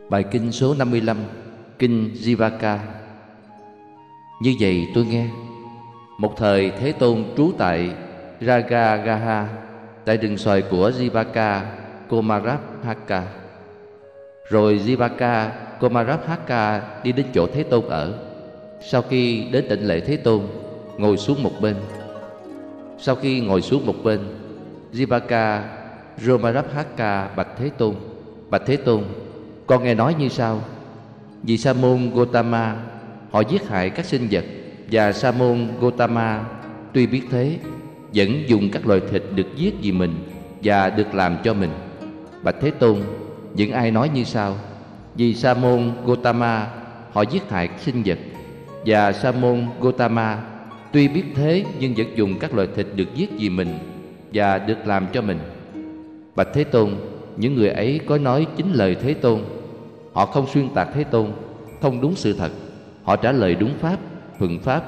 Bài kinh số 55, kinh Jivaka. Như vậy tôi nghe, một thời Thế Tôn trú tại Ragagaha, tại rừng xoài của Jivaka Komarabhaka. Rồi Jivaka Komarabhaka đi đến chỗ Thế Tôn ở. Sau khi đến tịnh lệ Thế Tôn, ngồi xuống một bên. Sau khi ngồi xuống một bên, Jivaka Komarabhaka bạch Thế Tôn: Bạch Thế Tôn, con nghe nói như sau: vì Sa môn Gotama họ giết hại các sinh vật, và Sa môn Gotama tuy biết thế vẫn dùng các loài thịt được giết vì mình và được làm cho mình. Bạch Thế Tôn, những ai nói như sau: vì Sa môn Gotama họ giết hại các sinh vật, và Sa môn Gotama tuy biết thế nhưng vẫn dùng các loài thịt được giết vì mình và được làm cho mình. Bạch Thế Tôn, những người ấy có nói chính lời Thế Tôn. Họ không xuyên tạc Thế Tôn, không đúng sự thật. Họ trả lời đúng pháp, thuận pháp.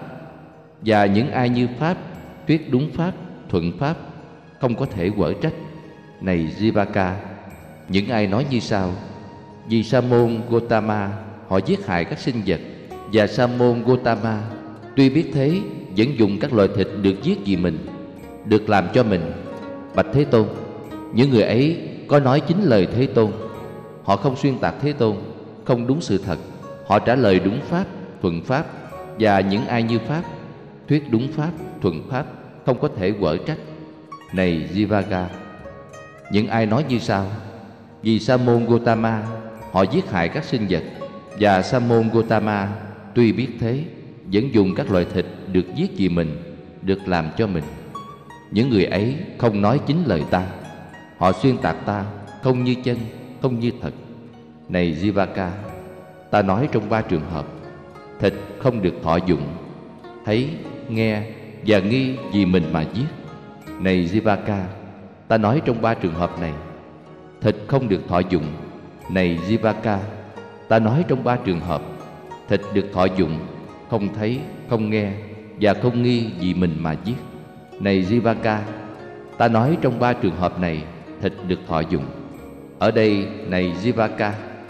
Và những ai như pháp, thuyết đúng pháp, thuận pháp, không có thể quở trách. Này Jivaka, những ai nói như sau: vì Sa môn Gotama họ giết hại các sinh vật, và Sa môn Gotama tuy biết thế vẫn dùng các loài thịt được giết vì mình, được làm cho mình. Bạch Thế Tôn, những người ấy có nói chính lời Thế Tôn. Họ không xuyên tạc Thế Tôn, không đúng sự thật. Họ trả lời đúng pháp, thuận pháp. Và những ai như pháp, thuyết đúng pháp, thuận pháp, không có thể quở trách. Này Jivaka, những ai nói như sau: vì Sa môn Gotama họ giết hại các sinh vật, và Sa môn Gotama tuy biết thế vẫn dùng các loài thịt được giết vì mình, được làm cho mình. Những người ấy không nói chính lời ta. Họ xuyên tạc ta, không như chân, không như thật. Này Jivaka, ta nói trong 3 trường hợp: thịt không được thọ dụng, thấy, nghe và nghi vì mình mà giết. Này Jivaka, ta nói trong 3 trường hợp này: thịt không được thọ dụng. Này Jivaka, ta nói trong 3 trường hợp: thịt được thọ dụng, không thấy, không nghe và không nghi vì mình mà giết. Này Jivaka, ta nói trong 3 trường hợp này: thịt được thọ dụng. Ở đây, này Jivaka,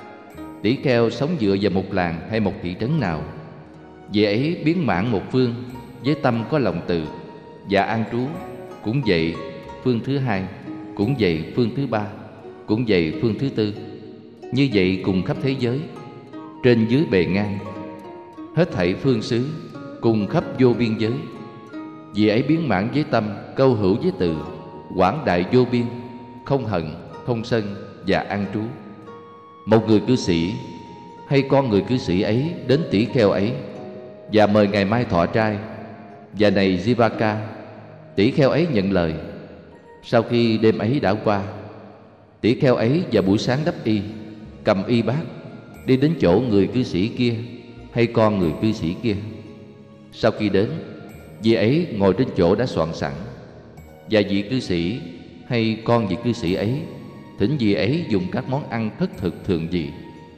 tỷ kheo sống dựa vào một làng hay một thị trấn nào, vị ấy biến mãn một phương với tâm có lòng từ và an trú. Cũng vậy phương thứ hai, cũng vậy phương thứ ba, cũng vậy phương thứ tư. Như vậy cùng khắp thế giới, trên dưới bề ngang, hết thảy phương xứ, cùng khắp vô biên giới. Vì ấy biến mãn với tâm, câu hữu với từ, quảng đại vô biên, không hận, không sân và an trú. Một người cư sĩ hay con người cư sĩ ấy đến tỷ kheo ấy và mời ngày mai thọ trai. Và này Jivaka, tỷ kheo ấy nhận lời. Sau khi đêm ấy đã qua, tỷ kheo ấy vào buổi sáng đắp y, cầm y bát, đi đến chỗ người cư sĩ kia hay con người cư sĩ kia. Sau khi đến, vị ấy ngồi trên chỗ đã soạn sẵn, và vị cư sĩ hay con vị cư sĩ ấy thỉnh vị ấy dùng các món ăn thất thực thường gì.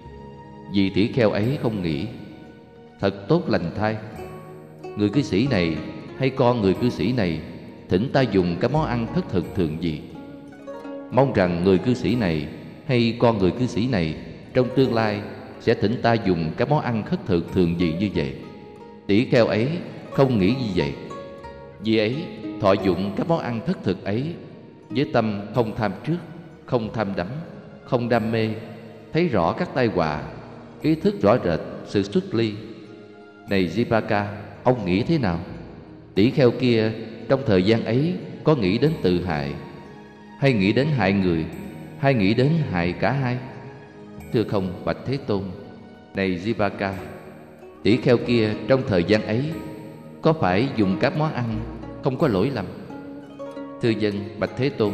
Vị tỷ kheo ấy không nghĩ: thật tốt lành thay, người cư sĩ này hay con người cư sĩ này thỉnh ta dùng các món ăn thất thực thường gì. Mong rằng người cư sĩ này hay con người cư sĩ này trong tương lai sẽ thỉnh ta dùng các món ăn thất thực thường gì như vậy. Tỷ kheo ấy không nghĩ như vậy. Vì ấy thọ dụng các món ăn thất thực ấy với tâm không tham trước, không tham đắm, không đam mê, thấy rõ các tai họa, ý thức rõ rệt sự xuất ly. Này Jivaka, ông nghĩ thế nào? Tỷ kheo kia trong thời gian ấy có nghĩ đến tự hại, hay nghĩ đến hại người, hay nghĩ đến hại cả hai? Thưa không, bạch Thế Tôn. Này Jivaka, tỷ kheo kia trong thời gian ấy có phải dùng các món ăn không có lỗi lầm? Thưa dân, bạch Thế Tôn.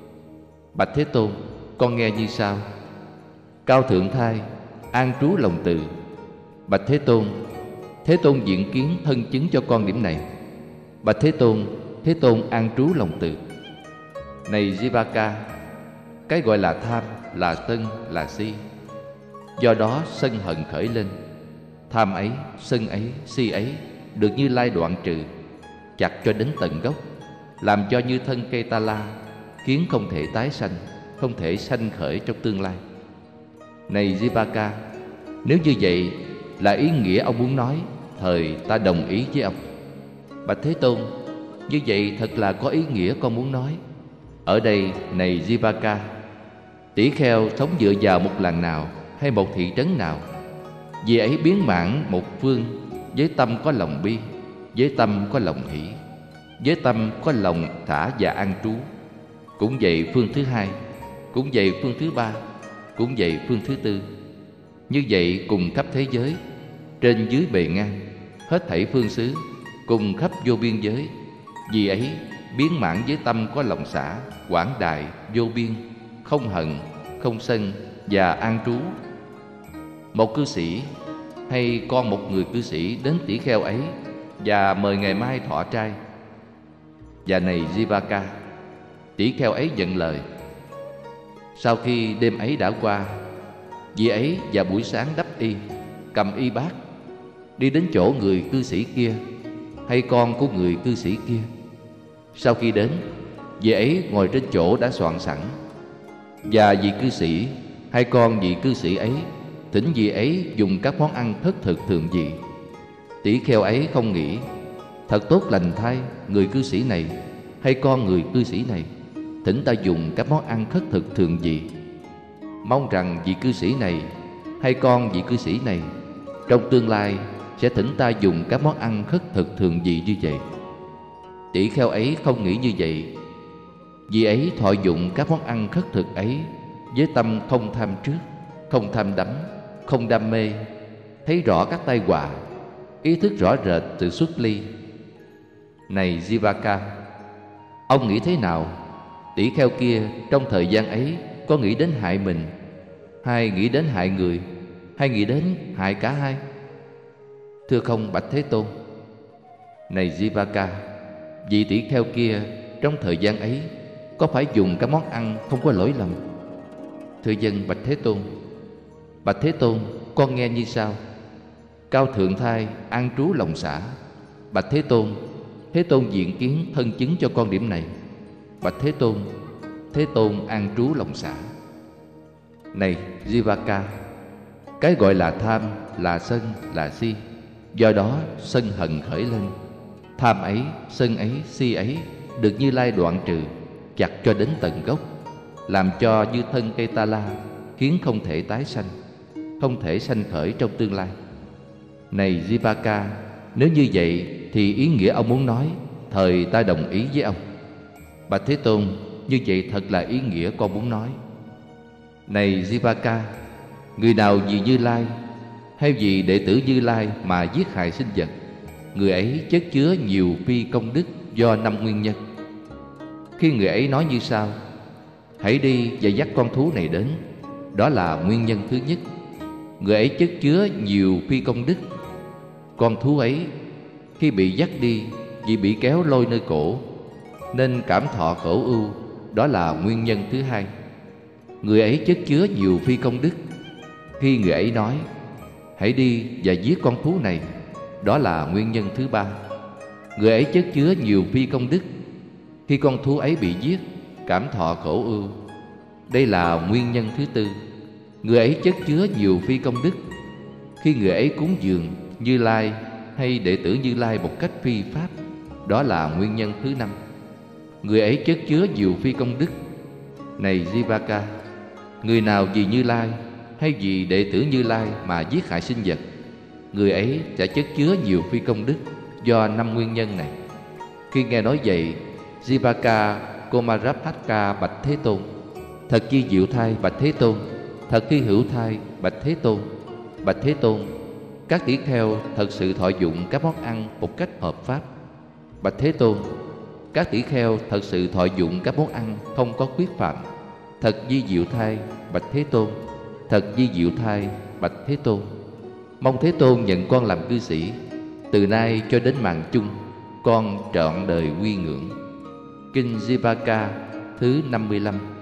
Bạch Thế Tôn, con nghe như sau: cao thượng thai, an trú lòng từ. Bạch Thế Tôn, Thế Tôn diện kiến thân chứng cho con điểm này. Bạch Thế Tôn, Thế Tôn an trú lòng từ. Này Jivaka, cái gọi là tham, là sân, là si. Do đó sân hận khởi lên. Tham ấy, sân ấy, si ấy được Như Lai đoạn trừ, chặt cho đến tận gốc, làm cho như thân cây ta la, khiến không thể tái sanh, không thể sanh khởi trong tương lai. Này Jivaka, nếu như vậy là ý nghĩa ông muốn nói, thời ta đồng ý với ông. Bạch Thế Tôn, như vậy thật là có ý nghĩa con muốn nói. Ở đây, này Jivaka, tỷ kheo sống dựa vào một làng nào hay một thị trấn nào, vì ấy biến mãn một phương với tâm có lòng bi, với tâm có lòng hỷ, với tâm có lòng thả và an trú. Cũng vậy phương thứ hai, cũng vậy phương thứ ba, cũng vậy phương thứ tư. Như vậy cùng khắp thế giới, trên dưới bề ngang, hết thảy phương xứ, cùng khắp vô biên giới. Vì ấy biến mãn với tâm có lòng xả, quảng đại, vô biên, không hận, không sân và an trú. Một cư sĩ hay con một người cư sĩ đến tỷ kheo ấy và mời ngày mai thọ trai. Và này Jivaka, tỷ kheo ấy nhận lời. Sau khi đêm ấy đã qua, vị ấy vào buổi sáng đắp y, cầm y bát, đi đến chỗ người cư sĩ kia hay con của người cư sĩ kia. Sau khi đến, vị ấy ngồi trên chỗ đã soạn sẵn, và vị cư sĩ hay con vị cư sĩ ấy thỉnh vị ấy dùng các món ăn thất thực thường vị. Tỷ kheo ấy không nghĩ, thật tốt lành thay, người cư sĩ này hay con người cư sĩ này thỉnh ta dùng các món ăn thất thực thường vị. Mong rằng vị cư sĩ này hay con vị cư sĩ này trong tương lai sẽ thỉnh ta dùng các món ăn khất thực thường vị như vậy. Tỷ kheo ấy không nghĩ như vậy. Vì ấy thọ dụng các món ăn khất thực ấy với tâm không tham trước, không tham đắm, không đam mê, thấy rõ các tai họa, ý thức rõ rệt sự xuất ly. Này Jivaka, ông nghĩ thế nào? Tỷ kheo kia trong thời gian ấy có nghĩ đến hại mình, hay nghĩ đến hại người, hay nghĩ đến hại cả hai? Thưa không, bạch Thế Tôn. Này Jivaka, vị tỷ kheo kia trong thời gian ấy có phải dùng các món ăn không có lỗi lầm? Thưa dân, bạch Thế Tôn. Bạch Thế Tôn, con nghe như sau. Cao thượng thai an trú lòng xả. Bạch Thế Tôn, Thế Tôn diện kiến thân chứng cho con điểm này. Bạch Thế Tôn, Thế Tôn an trú lòng xả. Này Jivaka, cái gọi là tham, là sân, là si, do đó sân hận khởi lên. Tham ấy, sân ấy, si ấy được Như Lai đoạn trừ, chặt cho đến tận gốc, làm cho như thân cây ta la, khiến không thể tái sanh, không thể sanh khởi trong tương lai. Này Jivaka, nếu như vậy thì ý nghĩa ông muốn nói, thời ta đồng ý với ông. Bạch Thế Tôn, như vậy thật là ý nghĩa con muốn nói. Này Jivaka, người nào vì Như Lai hay vì đệ tử Như Lai mà giết hại sinh vật, người ấy chất chứa nhiều phi công đức do 5 nguyên nhân. Khi người ấy nói như sau: hãy đi và dắt con thú này đến, đó là nguyên nhân thứ nhất. Người ấy chất chứa nhiều phi công đức. Con thú ấy khi bị dắt đi vì bị kéo lôi nơi cổ nên cảm thọ khổ ưu, đó là nguyên nhân thứ hai. Người ấy chất chứa nhiều phi công đức. Khi người ấy nói hãy đi và giết con thú này, đó là nguyên nhân thứ ba. Người ấy chất chứa nhiều phi công đức. Khi con thú ấy bị giết, cảm thọ khổ ưu, đây là nguyên nhân thứ tư. Người ấy chất chứa nhiều phi công đức. Khi người ấy cúng dường Như Lai hay đệ tử Như Lai một cách phi pháp, đó là nguyên nhân thứ năm. Người ấy chất chứa nhiều phi công đức. Này Jivaka, người nào vì Như Lai hay vì đệ tử Như Lai mà giết hại sinh vật, người ấy sẽ chất chứa nhiều phi công đức do 5 nguyên nhân này. Khi nghe nói vậy, Jivaka Komarabhaka bạch Thế Tôn: thật chi diệu thai, bạch Thế Tôn. Thật hy hữu thai, bạch Thế Tôn. Bạch Thế Tôn, các tỷ kheo thật sự thọ dụng các món ăn một cách hợp pháp. Bạch Thế Tôn, các tỷ kheo thật sự thọ dụng các món ăn không có khuyết phạm. Thật di diệu thai, bạch Thế Tôn. Thật di diệu thai, bạch Thế Tôn. Mong Thế Tôn nhận con làm cư sĩ. Từ nay cho đến màn chung, con trọn đời quy ngưỡng. Kinh Jivaka thứ 55.